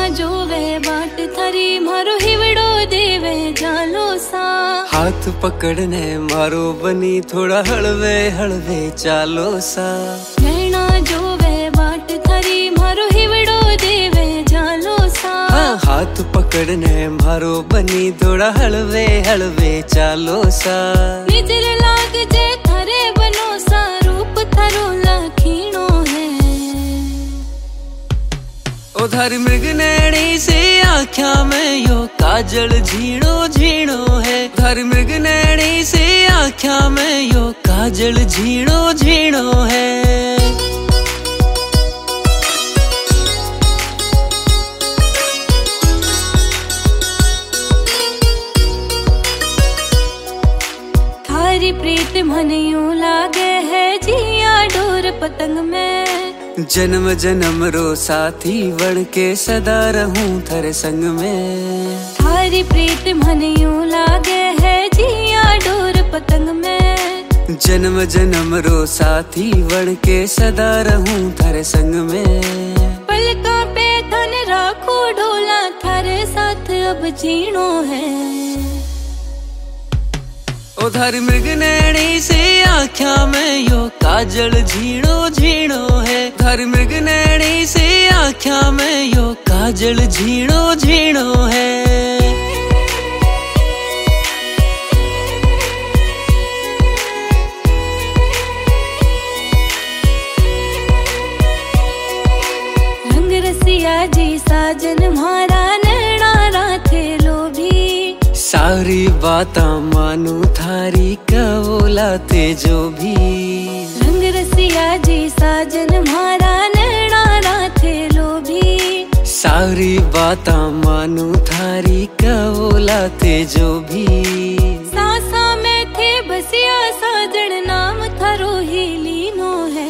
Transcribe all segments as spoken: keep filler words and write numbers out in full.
जोवे बाट थारी मारो हिवड़ो देवे जालो सा। हाथ पकड़ने मारो बनी थोड़ा हलवे हलवे चालो सा। नैना जोवे बाट थारी मारो हिवड़ो देवे जालो सा। हाँ, हाथ पकड़ने मारो बनी थोड़ा हलवे हलवे चालो सा। निजर लाग जे थारे बनो सा रूप थारो लखीणो है। उधर मृग नैणी से आँख्या में यो काजल झीणो झीणो है। उधर मृग नैणी से आँख्या में यो काजल झीणो झीणो है। थारी प्रीत मन यूं लागे है जिया डोर पतंग में। जन्म जन्म रो साथी बन के सदा रहूं थारे संग में। थारी प्रीत मन यूं लागे है जिया डोर पतंग में। जन्म जन्म रो साथी बन के सदा रहूं थारे संग में। पलका पे धन राखो ढोला थारे साथ अब जीणो है। उधर मृग नैणी से आँख्या में यो काजल झीणो झीणो है। उधर मृग नैणी से आँख्या में यो काजल झीणो झीणो है। रंग रसिया जी साजन म्हारा नैना राथे लोभी। सारी बाता मानू थारी कबूलाते जो भी। रंग रसिया जी साजन म्हारा नैना राथे लोभी। सारी बाता मानू थारी कबूलाते जो भी। सासा में थे बसिया साजन नाम थारो ही लीनो है।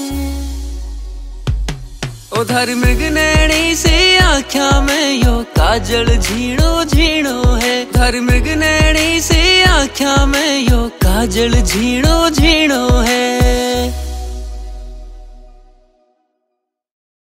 उधर मृग नैणी से आँख्या में यो काजल झीणो झीणो है। उधर मृग नैणी से आँख्या में यो काजल झीणो झीणो है।